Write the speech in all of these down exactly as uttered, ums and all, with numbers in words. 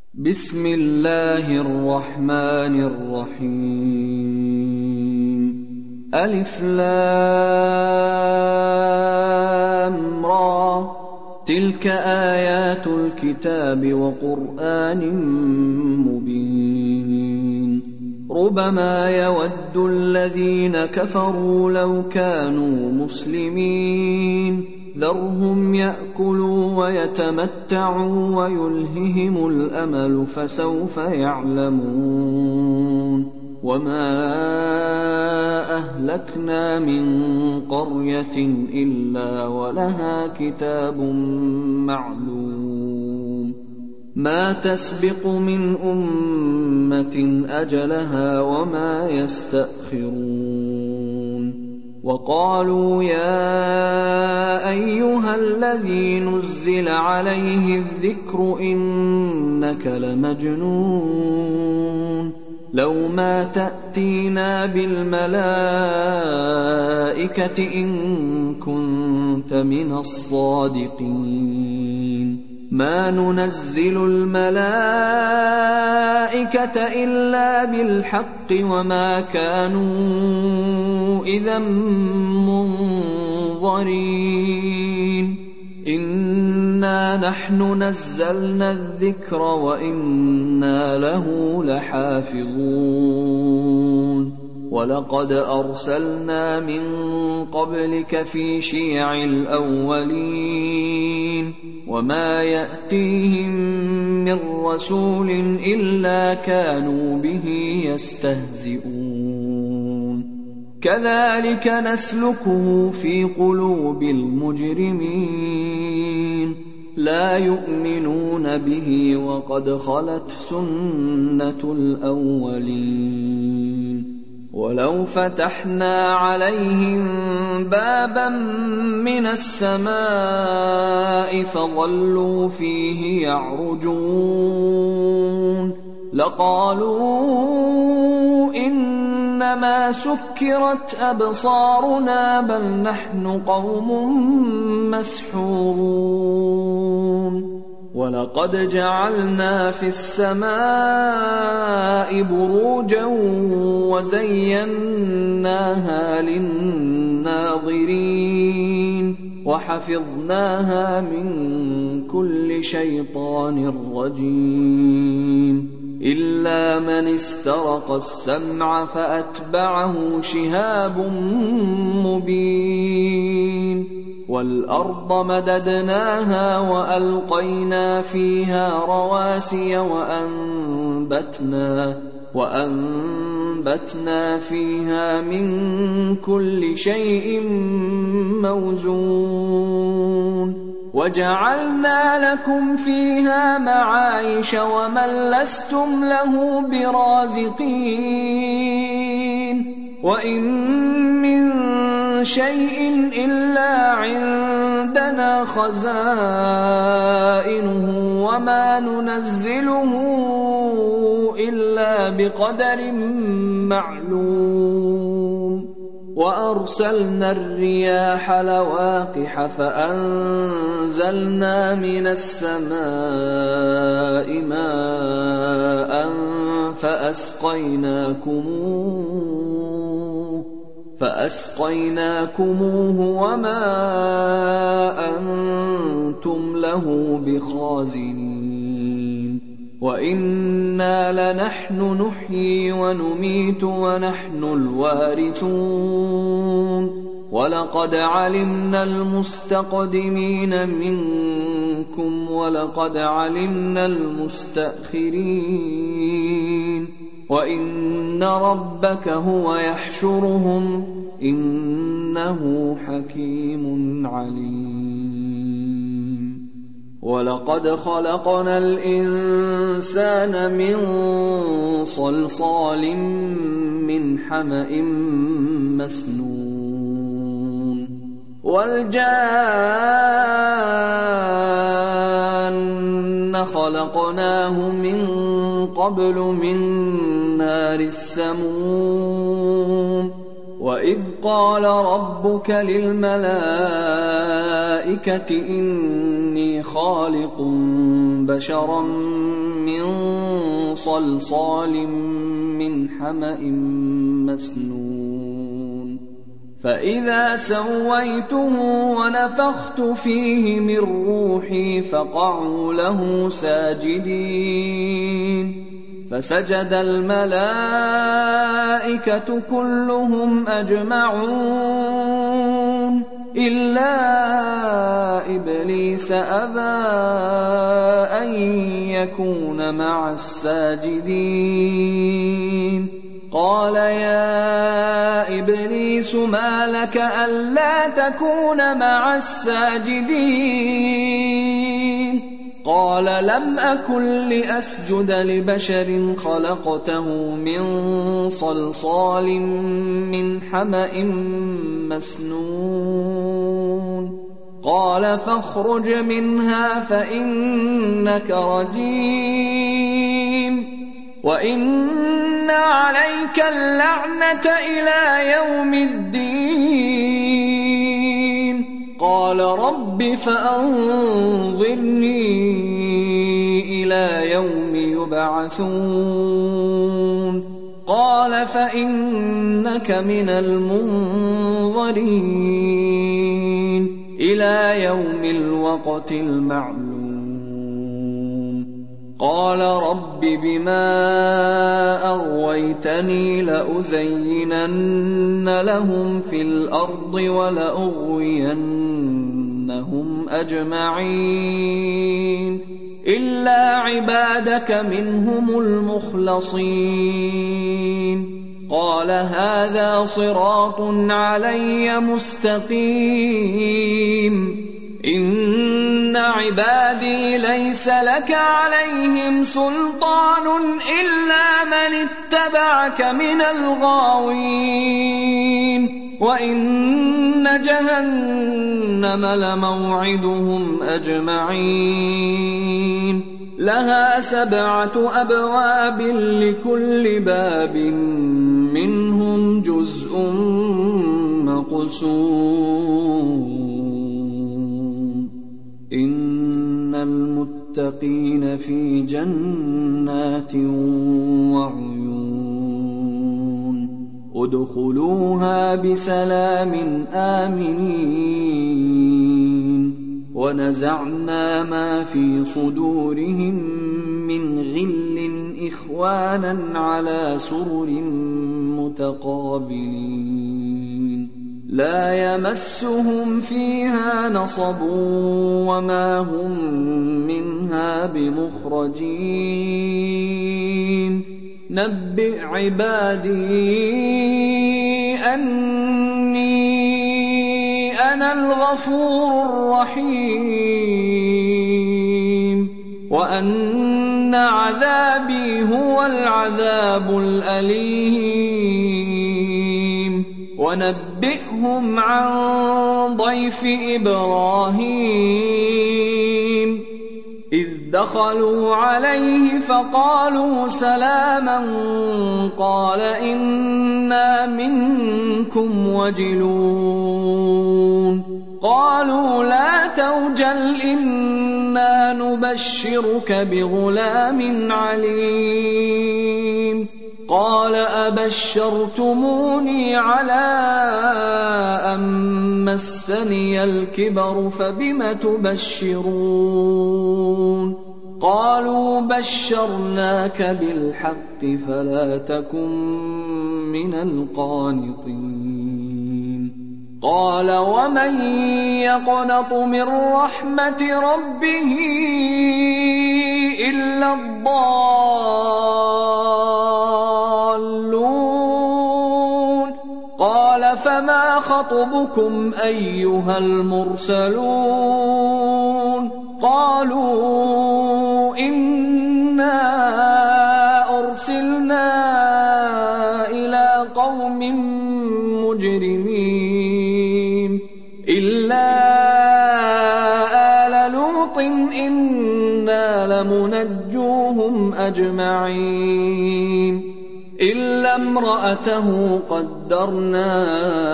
بسم الله الرحمن الرحيم. ألف لام را، تلك آيات الكتاب وقرآن مبين. ربما يود الذين كفروا لو كانوا مسلمين، ذرهم يأكلوا ويتمتعوا ويلههم الأمل فسوف يعلمون. وما أهلكنا من قرية إلا ولها كتاب معلوم، ما تسبق من أمة أجلها وما يستأخرون. وقالوا يا أيها الذي نزل عليه الذكر إنك لمجنون، لو ما تأتينا بالملائكة إن كنت من الصادقين. ما ننزل الملائكة إلا بالحق وما كانوا إذا منظرين. إنا نحن نزلنا الذكر وإنا له لحافظون. ولقد أرسلنا من قبلك في شيع الأولين، وما يأتيهم من رسول إلا كانوا به يستهزئون. كذلك نسلكه في قلوب المجرمين، لا يؤمنون به وقد خلت سنة الأولين. ولو فتحنا عليهم بابا من السماء فظلوا فيه يعرجون لقالوا إنما سكرت أبصارنا بل نحن قوم مسحورون. ولقد جعلنا في السماء بروجا وزيناها للناظرين وحفظناها من كل شيطان رجيم، إلا من استرق السمع فأتبعه شهاب مبين. والأرض مددناها وألقينا فيها رواسي وأنبتنا, وأنبتنا فيها من كل شيء موزون. وجعلنا لكم فيها معايش ومن لستم له برازقين. وإن من شيء إلا عندنا خزائنه وما ننزله إلا بقدر معلوم. وأرسلنا الرياح لواقح فأنزلنا من السماء ماء فأسقيناكموه فأسقيناكموه وما أنتم له بخازنين. وإنا لنحن نحيي ونميت ونحن الوارثون. ولقد علمنا المستقدمين منكم ولقد علمنا المستأخرين. وإن ربك هو يحشرهم إنه حكيم عليم. ولقد خلقنا الإنسان من صلصال من حمأ مسنون. والجان خلقناه من قبل من نار السموم. وإذ قال ربك للملائكة إني خالق بشرا من صلصال من حمأ مسنون فإذا سويته ونفخت فيه من روحي فقعوا له ساجدين فسجد الملائكة كلهم أجمعون إلا إبليس أبى أن يكون مع الساجدين قال يا إبليس ما لك ألا تكون مع الساجدين قال لم أكن لأسجد لبشر خلقته من صلصال من حمأ مسنون قال فاخرج منها فإنك رجيم وإن عليك اللعنة إلى يوم الدين قال رب فأنظرني إلى يوم يبعثون قال فإنك من المنظرين إلى يوم الوقت المعلوم قال رب بما أغويتني لأزينن لهم في الأرض ولأغوينهم أجمعين إلا عبادك منهم المخلصين قال هذا صراط علي مستقيم إن عبادي ليس لك عليهم سلطان إلا من اتبعك من الغاوين وإن جهنم لموعدهم أجمعين لها سبعة أبواب لكل باب منهم جزء مقسوم إن المتقين في جنات وعيون ادخلوها بسلام آمنين ونزعنا ما في صدورهم من غل إخوانا على سرر متقابلين لا يمسهم فيها نصب وما هم منها بمخرجين نبئ عبادي أني أنا الغفور الرحيم وأن عذابي هو العذاب الأليم ونبئهم عن ضيف إبراهيم إذ دخلوا عليه فقالوا سلاما قال إنا منكم وجلون قالوا لا توجل إنا نبشرك بغلام عليم قال أبشرتموني على أن مسني الكبر فبم تبشرون قالوا بشرناك بالحق فلا تكن من القانطين قال ومن يقنط من رحمة ربه إلا الضالون قال فما خطبكم أيها المرسلون قالوا إنا أرسلنا إلى قوم مجرمين إلا آل لوط إنا لمنجوهم أجمعين إلا امرأته قدرنا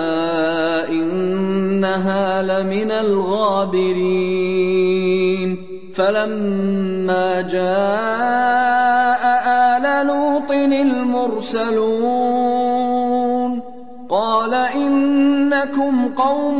إنها لمن الغابرين فلما جاء المرسلون قال إنكم قوم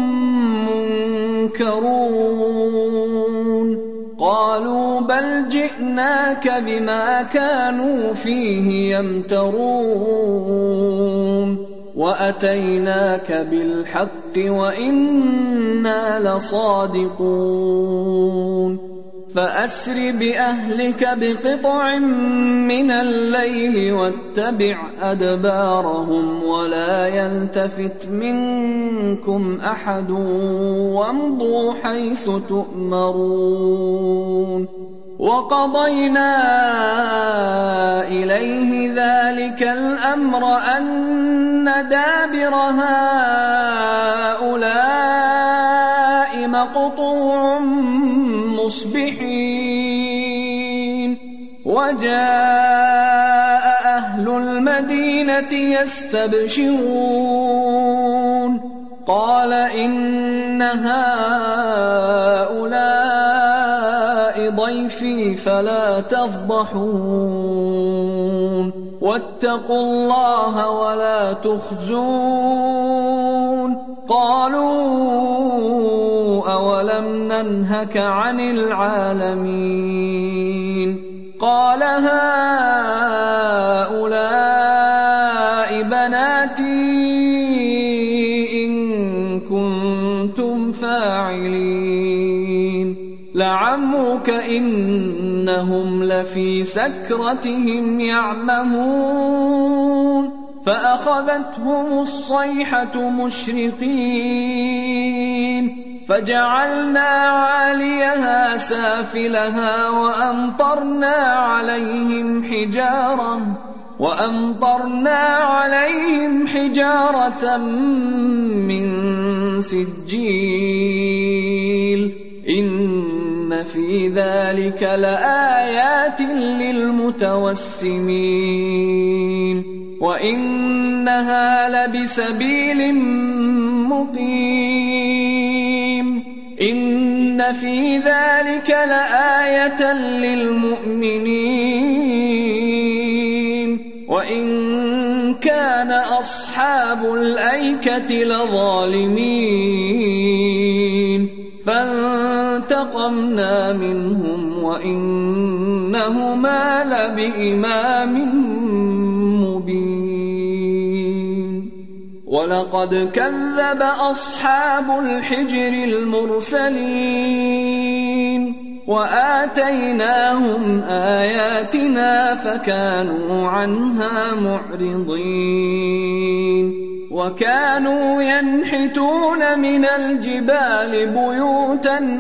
منكرون قالوا بل جئناك بما كانوا فيه يمترون وأتيناك بالحق وإنا لصادقون فأسر بأهلك بقطع من الليل واتبع أدبارهم ولا يلتفت منكم أحد وامضوا حيث تؤمرون وقضينا إليه ذلك الأمر أن دابر هؤلاء مقطوع مصبحين وجاء أهل المدينة يستبشرون قال إن هؤلاء ضيفي فلا تفضحون واتقوا الله ولا تخزون قالوا أولم ننهك عن العالمين قال هؤلاء بناتي إن كنتم فاعلين لعمرك إنهم لفي سكرتهم يعمهون فأخذتهم الصيحة مشرقين فجعلنا عاليها سافلها وأمطرنا عليهم حجارة وأمطرنا عليهم حجارة من سجيل إن في ذلك لآيات للمتوسمين وإنها لبسبيل مقيم إن في ذلك لآية للمؤمنين وإن كان أصحاب الأيكة لظالمين فانتقمنا منهم وإنهما لبإمام مبين ولقد كذب أصحاب الحجر المرسلين وآتيناهم آياتنا فكانوا عنها معرضين وكانوا ينحتون من الجبال بيوتا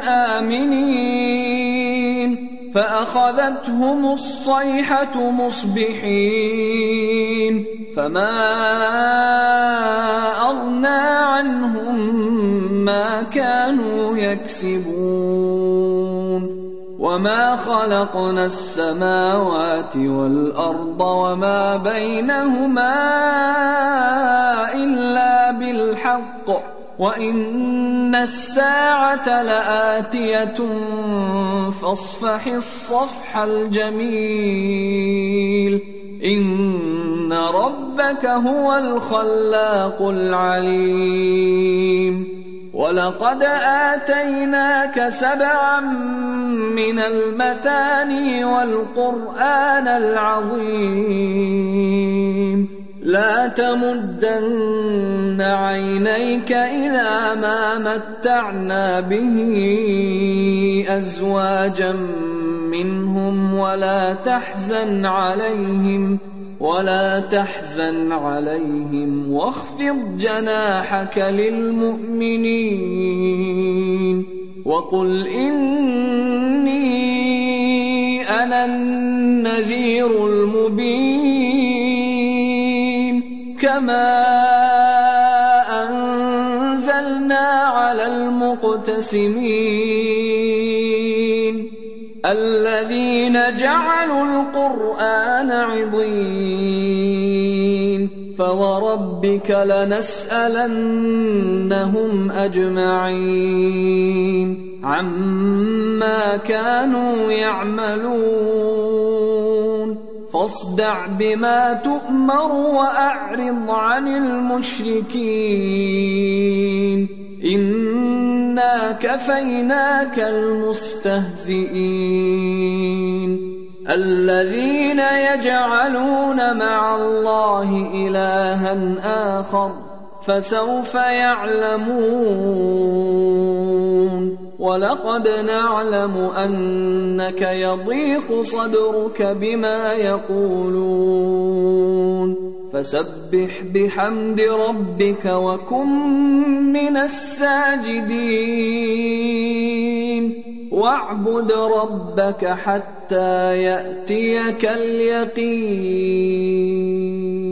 آمنين فأخذتهم الصيحة مصبحين فما أغنى عنهم ما كانوا يكسبون وما خلقنا السماوات والأرض وما بينهما إلا بالحق وإن الساعة لآتية فاصفح الصفح الجميل إن ربك هو الخلاق العليم ولقد آتيناك سبعا من المثاني والقرآن العظيم لا تمدن عينيك إلى ما متعنا به أزواجا منهم ولا تحزن عليهم ولا تحزن عليهم واخفض جناحك للمؤمنين وقل إني أنا النذير المبين كما أنزلنا على المقتسمين الذين جعلوا القرآن عضين فوربك لنسألنهم أجمعين عما كانوا يعملون فاصدع بما تؤمر وأعرض عن المشركين إنا كفيناك المستهزئين الذين يجعلون مع الله إلها آخر فسوف يعلمون ولقد نعلم أنك يضيق صدرك بما يقولون فسبح بحمد ربك وكن من الساجدين واعبد ربك حتى يأتيك اليقين.